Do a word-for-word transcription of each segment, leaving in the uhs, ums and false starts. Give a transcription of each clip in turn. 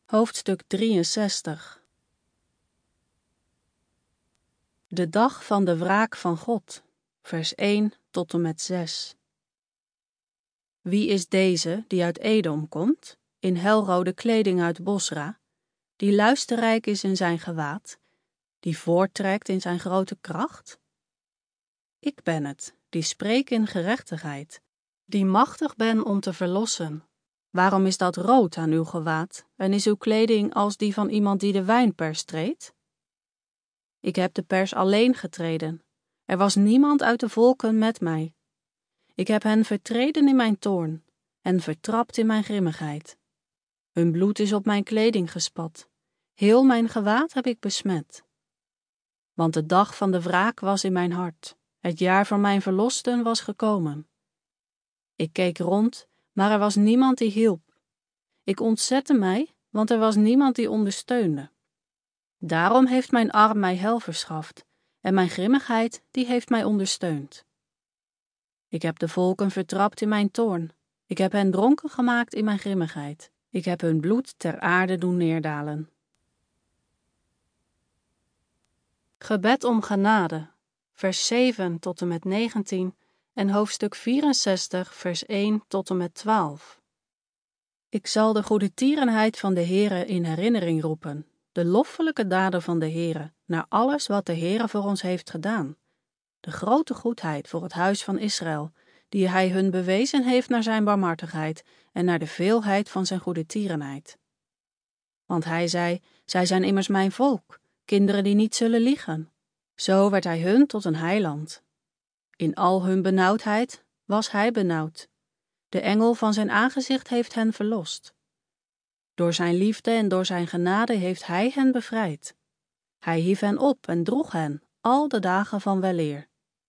Hoofdstuk drieënzestig. De dag van de wraak van God, vers één tot en met zes. Wie is deze die uit Edom komt, in helrode kleding uit Bosra, die luisterrijk is in zijn gewaad, die voorttrekt in zijn grote kracht? Ik ben het, die spreek in gerechtigheid, die machtig ben om te verlossen. Waarom is dat rood aan uw gewaad en is uw kleding als die van iemand die de wijnpers treedt? Ik heb de pers alleen getreden. Er was niemand uit de volken met mij. Ik heb hen vertreden in mijn toorn en vertrapt in mijn grimmigheid. Hun bloed is op mijn kleding gespat. Heel mijn gewaad heb ik besmet. Want de dag van de wraak was in mijn hart. Het jaar van mijn verlosten was gekomen. Ik keek rond, maar er was niemand die hielp. Ik ontzette mij, want er was niemand die ondersteunde. Daarom heeft mijn arm mij hel verschaft, en mijn grimmigheid die heeft mij ondersteund. Ik heb de volken vertrapt in mijn toorn. Ik heb hen dronken gemaakt in mijn grimmigheid. Ik heb hun bloed ter aarde doen neerdalen. Gebed om genade, vers zeven tot en met negentien en hoofdstuk vierenzestig, vers één tot en met twaalf. Ik zal de goedertierenheid van de Heere in herinnering roepen, de loffelijke daden van de Heere, naar alles wat de Heere voor ons heeft gedaan. De grote goedheid voor het huis van Israël, die hij hun bewezen heeft naar zijn barmhartigheid en naar de veelheid van zijn goedertierenheid. Want hij zei, zij zijn immers mijn volk, kinderen die niet zullen liegen. Zo werd hij hun tot een heiland. In al hun benauwdheid was hij benauwd. De engel van zijn aangezicht heeft hen verlost. Door zijn liefde en door zijn genade heeft hij hen bevrijd. Hij hief hen op en droeg hen al de dagen van weleer.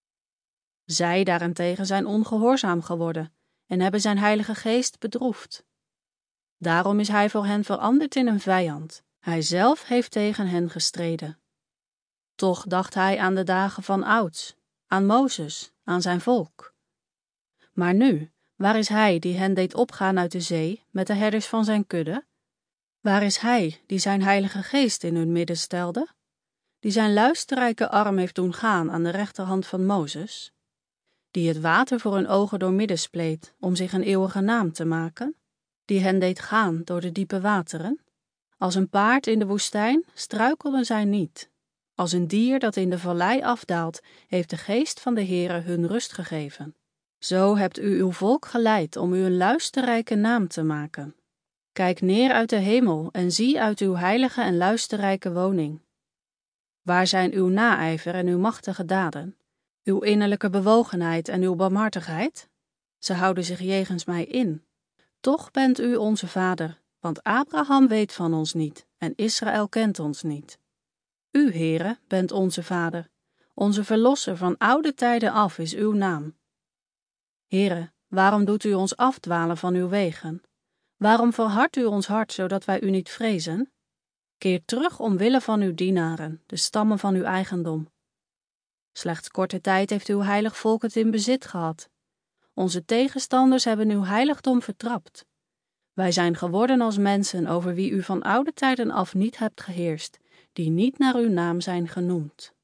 Zij daarentegen zijn ongehoorzaam geworden en hebben zijn heilige geest bedroefd. Daarom is hij voor hen veranderd in een vijand. Hij zelf heeft tegen hen gestreden. Toch dacht hij aan de dagen van ouds, aan Mozes, aan zijn volk. Maar nu, waar is hij die hen deed opgaan uit de zee met de herders van zijn kudde? Waar is hij die zijn heilige geest in hun midden stelde? Die zijn luisterrijke arm heeft doen gaan aan de rechterhand van Mozes? Die het water voor hun ogen doormidden spleet om zich een eeuwige naam te maken? Die hen deed gaan door de diepe wateren? Als een paard in de woestijn struikelden zij niet. Als een dier dat in de vallei afdaalt, heeft de geest van de Heere hun rust gegeven. Zo hebt u uw volk geleid om u een luisterrijke naam te maken. Kijk neer uit de hemel en zie uit uw heilige en luisterrijke woning. Waar zijn uw naijver en uw machtige daden, uw innerlijke bewogenheid en uw barmhartigheid? Ze houden zich jegens mij in. Toch bent u onze vader, want Abraham weet van ons niet en Israël kent ons niet. U, Heere, bent onze vader. Onze verlosser van oude tijden af is uw naam. Heere, waarom doet u ons afdwalen van uw wegen? Waarom verhardt u ons hart, zodat wij u niet vrezen? Keer terug omwille van uw dienaren, de stammen van uw eigendom. Slechts korte tijd heeft uw heilig volk het in bezit gehad. Onze tegenstanders hebben uw heiligdom vertrapt. Wij zijn geworden als mensen over wie u van oude tijden af niet hebt geheerst, die niet naar uw naam zijn genoemd.